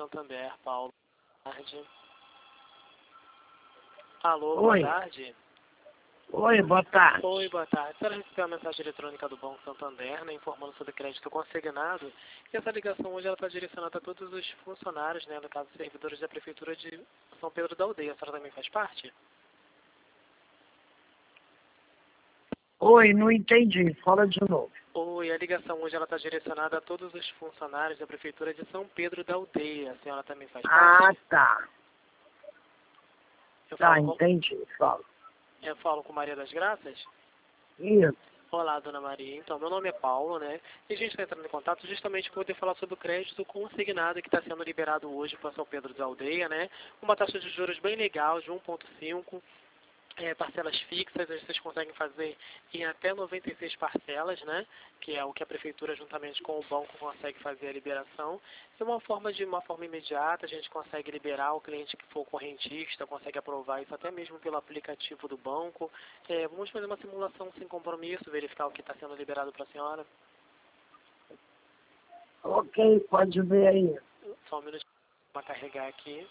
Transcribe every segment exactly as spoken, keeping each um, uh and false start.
Santander, Paulo. Boa tarde. Alô, Oi. boa tarde. Oi, boa tarde. Oi, boa tarde. A senhora recebeu a mensagem eletrônica do Banco Santander, né, informando sobre crédito consignado. E essa ligação hoje ela está direcionada a todos os funcionários, né, no caso, servidores da Prefeitura de São Pedro da Aldeia. A senhora também faz parte? Oi, não entendi. Fala de novo. Oi, a ligação hoje ela está direcionada a todos os funcionários da Prefeitura de São Pedro da Aldeia. A senhora também faz Ah, parte? tá. Eu Tá, falo com, entendi. Fala. eu falo com Maria das Graças? Isso. Olá, dona Maria. Então, meu nome é Paulo, né? E a gente está entrando em contato justamente para poder falar sobre o crédito consignado que está sendo liberado hoje para São Pedro da Aldeia, né? Uma taxa de juros bem legal, de um vírgula cinco. É, parcelas fixas, vocês conseguem fazer em até noventa e seis parcelas, né? Que é o que a prefeitura juntamente com o banco consegue fazer a liberação. De uma forma de uma forma imediata, a gente consegue liberar o cliente que for correntista, consegue aprovar isso até mesmo pelo aplicativo do banco. É, vamos fazer uma simulação sem compromisso, verificar o que está sendo liberado para a senhora. Ok, pode ver aí. Só um minutinho para carregar aqui.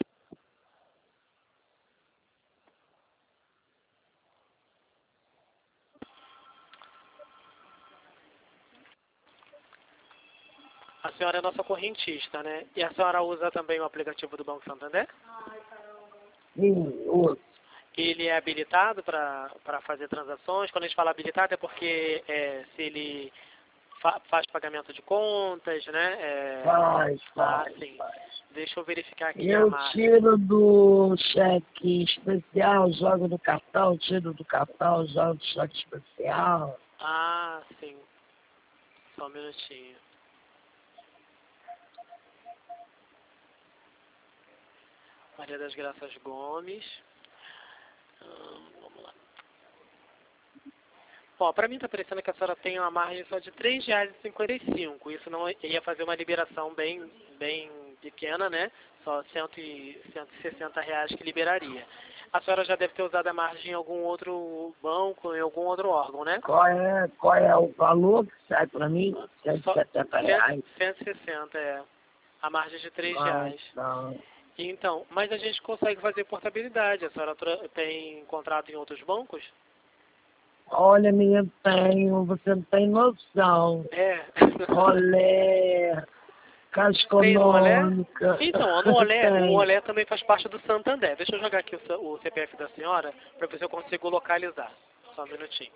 A senhora é nossa correntista, né? E a senhora usa também o aplicativo do Banco Santander? Sim, uso. Ele é habilitado para fazer transações. Quando a gente fala habilitado é porque é, se ele fa faz pagamento de contas, né? É, Faz, ah, faz, sim. faz. Deixa eu verificar aqui a Eu margem. tiro do cheque especial, jogo do cartão, tiro do cartão, jogo do cheque especial. Ah, sim. Só um minutinho. Maria das Graças Gomes. Hum, vamos lá. Ó, pra mim tá parecendo que a senhora tem uma margem só de três reais e cinquenta e cinco. Isso não ia fazer uma liberação bem, bem pequena, né? Só cento e sessenta reais que liberaria. A senhora já deve ter usado a margem em algum outro banco, em algum outro órgão, né? Qual é, qual é o valor que sai pra mim? cento e Só setenta reais. cento e sessenta, é. A margem de três Mas, reais. não. Então, mas a gente consegue fazer portabilidade. A senhora tra- tem contrato em outros bancos? Olha, menino, tenho, você não tem noção. É. Olé, Caixa Tem no Olé? Econômica. Então, no Olé, o Tem. Olé também faz parte do Santander. Deixa eu jogar aqui o, C- o C P F da senhora para ver se eu consigo localizar. Só um minutinho.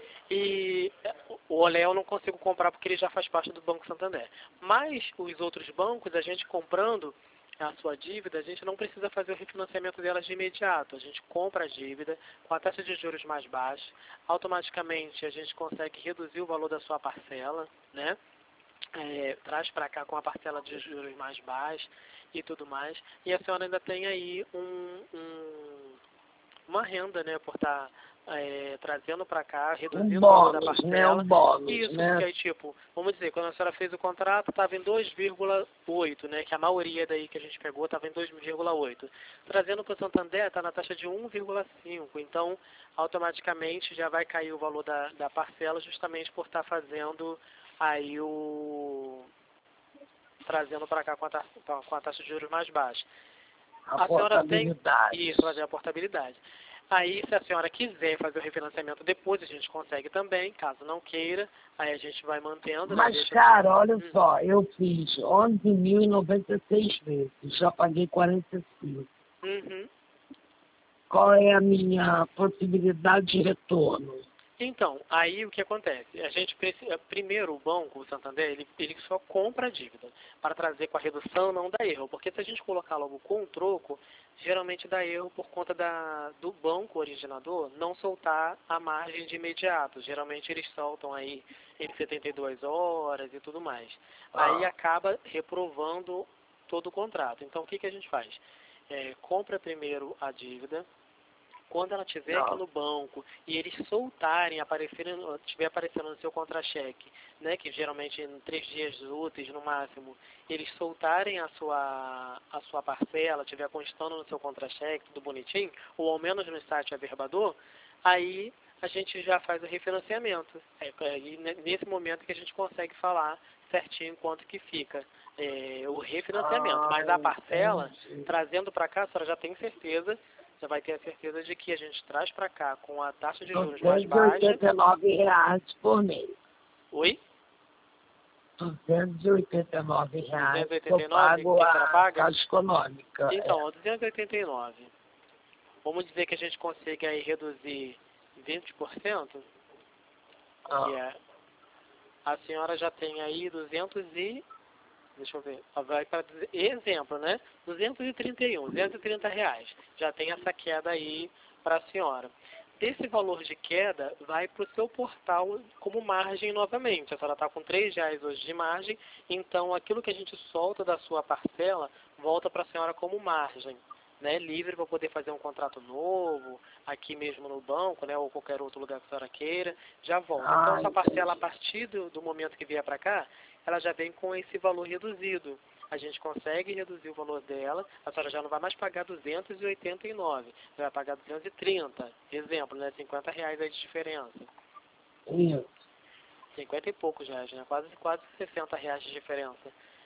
E é, o Olé eu não consigo comprar porque ele já faz parte do Banco Santander. Mas os outros bancos, a gente comprando a sua dívida, a gente não precisa fazer o refinanciamento delas de imediato. A gente compra a dívida com a taxa de juros mais baixa. Automaticamente a gente consegue reduzir o valor da sua parcela, né? É, traz para cá com a parcela de juros mais baixa e tudo mais. E a senhora ainda tem aí um, um, uma renda, né, por estar é, trazendo para cá, reduzindo Um o valor da bônus, né? parcela. Um bônus, Isso, né? porque aí, tipo, vamos dizer, quando a senhora fez o contrato, estava em dois vírgula oito, né, que a maioria daí que a gente pegou estava em dois vírgula oito. Trazendo para o Santander, está na taxa de um vírgula cinco. Então, automaticamente já vai cair o valor da, da parcela justamente por estar fazendo aí o trazendo para cá com a, taxa, com a taxa de juros mais baixa. A, A senhora tem portabilidade. isso, fazer a portabilidade. Aí, se a senhora quiser fazer o refinanciamento depois, a gente consegue também. Caso não queira, aí a gente vai mantendo. Mas, né? Deixa cara, olha hum. só, eu fiz onze mil e noventa e seis vezes, já paguei quarenta e cinco. Uhum. Qual é a minha possibilidade de retorno? Então, aí o que acontece? A gente precisa, primeiro o banco, o Santander, ele, ele só compra a dívida para trazer com a redução, não dá erro. Porque se a gente colocar logo com o troco, geralmente dá erro por conta da, do banco originador não soltar a margem de imediato. Geralmente eles soltam aí em setenta e duas horas e tudo mais. Aí Ah. acaba reprovando todo o contrato. Então o que, que a gente faz? É, compra primeiro a dívida. Quando ela estiver aqui no banco e eles soltarem, aparecerem, estiver aparecendo no seu contra-cheque, né, que geralmente em três dias úteis no máximo, eles soltarem a sua, a sua parcela, estiver constando no seu contra-cheque, tudo bonitinho, ou ao menos no site averbador, aí a gente já faz o refinanciamento. É, é, e ne- nesse momento que a gente consegue falar certinho quanto que fica é, o refinanciamento. Ah, Mas a parcela, entendi. trazendo para cá, a senhora já tem certeza, já vai ter a certeza de que a gente traz para cá com a taxa de juros mais duzentos e baixa. oitenta e nove reais por mês. Oi? duzentos e oitenta e nove reais duzentos e que eu oitenta e nove pago que a senhora a paga? Caixa Econômica. Então, ó, duzentos e oitenta e nove. Vamos dizer que a gente consiga aí reduzir vinte por cento, É. Ah, que é, a senhora já tem aí duzentos e, deixa eu ver, ó, vai para, exemplo, né? duzentos e trinta e um, duzentos e trinta reais. Já tem essa queda aí para a senhora. Desse valor de queda, vai para o seu portal como margem novamente. A senhora está com três reais hoje de margem, então aquilo que a gente solta da sua parcela volta para a senhora como margem, né? Livre para poder fazer um contrato novo, aqui mesmo no banco, né? Ou qualquer outro lugar que a senhora queira, já volta. Então, ah, sua parcela, a entendi. partir do, do momento que vier para cá, ela já vem com esse valor reduzido. A gente consegue reduzir o valor dela, a senhora já não vai mais pagar duzentos e oitenta e nove, você vai pagar duzentos e trinta, exemplo, né, cinquenta reais aí de diferença. Isso. cinquenta e poucos reais, né, quase, quase sessenta reais de diferença.